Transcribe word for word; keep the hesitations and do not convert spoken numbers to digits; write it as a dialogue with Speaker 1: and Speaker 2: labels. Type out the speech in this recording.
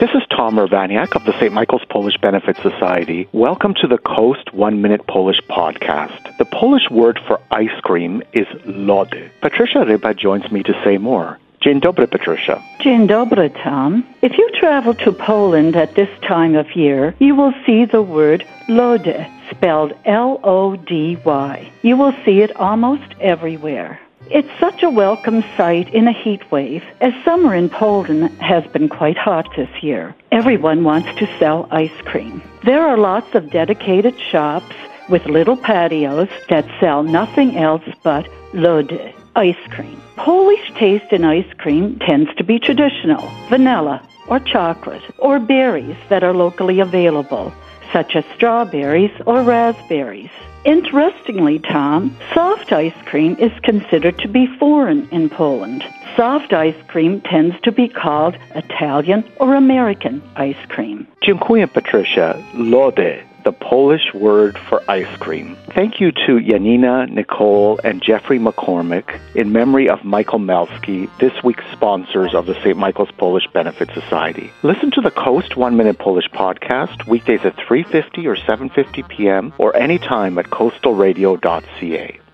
Speaker 1: This is Tom Urbaniak of the Saint Michael's Polish Benefit Society. Welcome to the Coast One Minute Polish podcast. The Polish word for ice cream is lody. Patricia Ryba joins me to say more. Dzień dobry, Patricia.
Speaker 2: Dzień dobry, Tom. If you travel to Poland at this time of year, you will see the word lody, spelled L O D Y. You will see it almost everywhere. It's such a welcome sight in a heat wave, as summer in Poland has been quite hot this year. Everyone wants to sell ice cream. There are lots of dedicated shops with little patios that sell nothing else but lody, ice cream. Polish taste in ice cream tends to be traditional, vanilla or chocolate, or berries that are locally available, such as strawberries or raspberries. Interestingly, Tom, soft ice cream is considered to be foreign in Poland. Soft ice cream tends to be called Italian or American ice cream.
Speaker 1: Dziękuję, Patricia. Lody, the Polish word for ice cream. Thank you to Janina, Nicole, and Jeffrey McCormick in memory of Michael Malski, this week's sponsors of the Saint Michael's Polish Benefit Society. Listen to the Coast One Minute Polish podcast weekdays at three fifty or seven fifty p.m. or anytime at coastal radio dot c a.